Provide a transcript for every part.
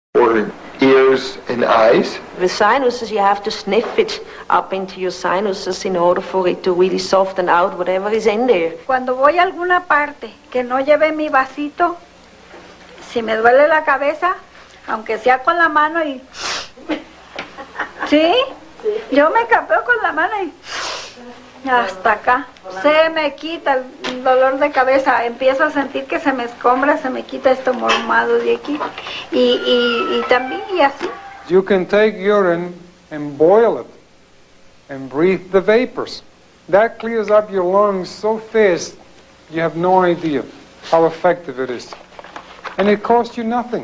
or ears and eyes. With sinuses, you have to sniff it up into your sinuses in order for it to really soften out whatever is in there. Cuando voy a alguna parte que no lleve mi vasito, si me duele la cabeza, aunque sea con la mano y... ¿Sí? Yo me capeo con la mano y... Hasta acá. Se me quita el dolor de cabeza. Empiezo a sentir que se me escombra, se me quita esto mormado de aquí. Y también y así. You can take urine and boil it and breathe the vapors. That clears up your lungs so fast you have no idea how effective it is. And it costs you nothing.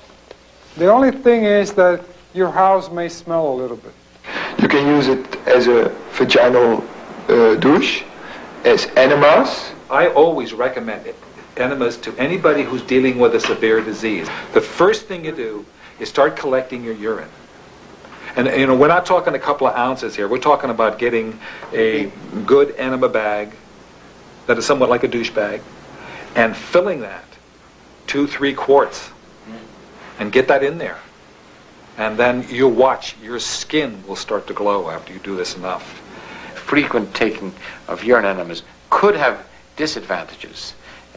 The only thing is that your house may smell a little bit. You can use it as a vaginal douche, as enemas. I always recommend enemas to anybody who's dealing with a severe disease. The first thing you do is start collecting your urine. And you know, we're not talking a couple of ounces here. We're talking about getting a good enema bag that is somewhat like a douche bag and filling that 2-3 quarts and get that in there. And then you'll watch, your skin will start to glow after you do this enough. Frequent taking of urine enemas could have disadvantages,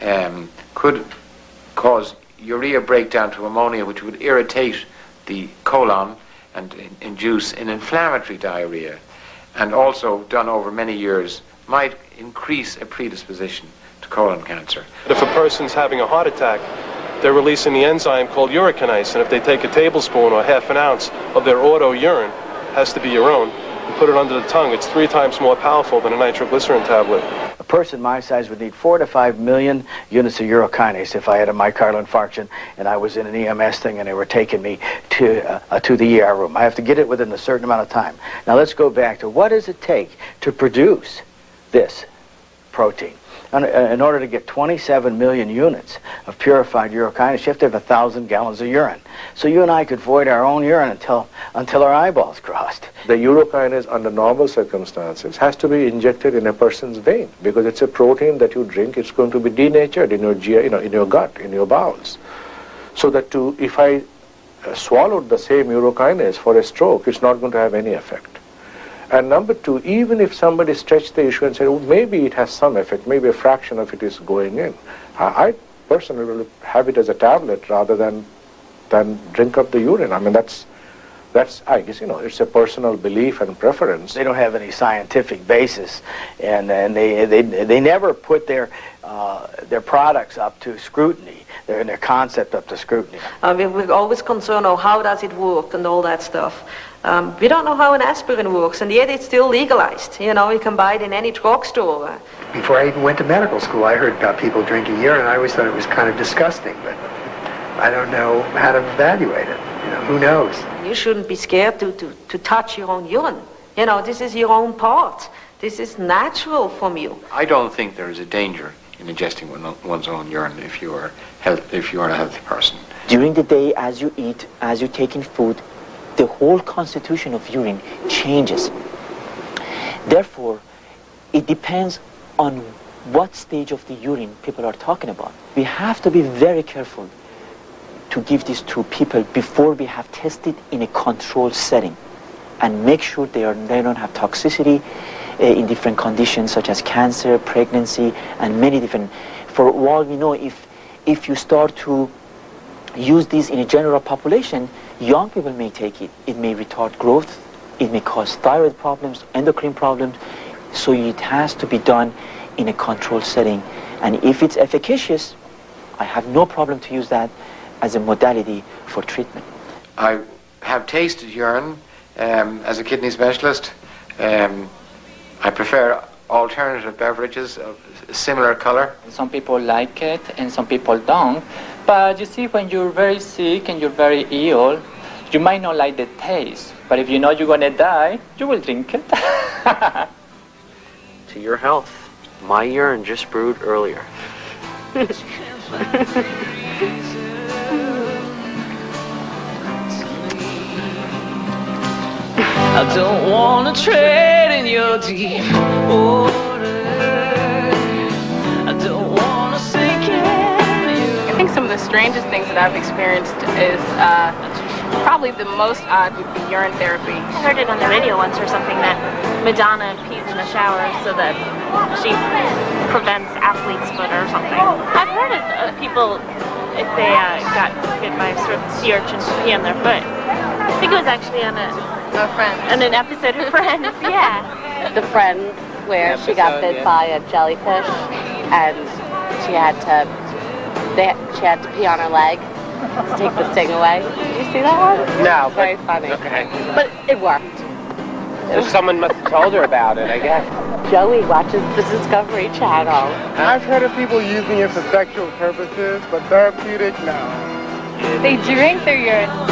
could cause urea breakdown to ammonia, which would irritate the colon and induce an inflammatory diarrhea, and also done over many years might increase a predisposition to colon cancer. If a person's having a heart attack, they're releasing the enzyme called urokinase, and if they take a tablespoon or half an ounce of their auto urine, has to be your own, and put it under the tongue, it's 3 times more powerful than a nitroglycerin tablet. A person my size would need 4 to 5 million units of urokinase if I had a myocardial infarction and I was in an EMS thing and they were taking me to the ER room. I have to get it within a certain amount of time. Now let's go back to what does it take to produce this protein? In order to get 27 million units of purified urokinase, you have to have 1,000 gallons of urine. So you and I could void our own urine until our eyeballs crossed. The urokinase, under normal circumstances, has to be injected in a person's vein because it's a protein that you drink. It's going to be denatured in your in your gut, in your bowels. So that if I swallowed the same urokinase for a stroke, it's not going to have any effect. And number 2, even if somebody stretched the issue and said, oh, maybe it has some effect, maybe a fraction of it is going in, I personally will have it as a tablet rather than drink up the urine. I mean, that's I guess, it's a personal belief and preference. They don't have any scientific basis, and they never put their products up to scrutiny, their concept up to scrutiny. We're always concerned, how does it work and all that stuff. We don't know how an aspirin works, and yet it's still legalized. You can buy it in any drugstore. Before I even went to medical school, I heard about people drinking urine. I always thought it was kind of disgusting, but I don't know how to evaluate it. Who knows? You shouldn't be scared to touch your own urine. This is your own part. This is natural from you. I don't think there is a danger in ingesting one's own urine if you are a healthy person. During the day, as you eat, as you take in food, the whole constitution of urine changes. Therefore, it depends on what stage of the urine people are talking about. We have to be very careful to give this to people before we have tested in a controlled setting and make sure they don't have toxicity in different conditions such as cancer, pregnancy, and many different. For all we know, if you start to use this in a general population, young people may take it. It may retard growth. It may cause thyroid problems, endocrine problems. So it has to be done in a controlled setting. And if it's efficacious, I have no problem to use that as a modality for treatment. I have tasted urine as a kidney specialist. I prefer alternative beverages of similar color. Some people like it and some people don't. But you see, when you're very sick and you're very ill, you might not like the taste. But if you know you're going to die, you will drink it. To your health. My urine just brewed earlier. I don't want to tread in your deep water. I don't want to sink in you. I think some of the strangest things that I've experienced is probably the most odd would be urine therapy. I heard it on the radio once or something that Madonna pees in the shower so that she prevents athlete's foot or something. I've heard of people, if they got bit by sort of sea urchins, pee on their foot. I think it was actually on on an episode of Friends, yeah. The Friends, where she got bit by a jellyfish, and she had to pee on her leg to take the sting away. Did you see that one? No. It's very funny. Okay. But it worked. Someone must have told her about it, I guess. Joey watches the Discovery Channel. I've heard of people using it for sexual purposes, but therapeutic, no. They drink their urine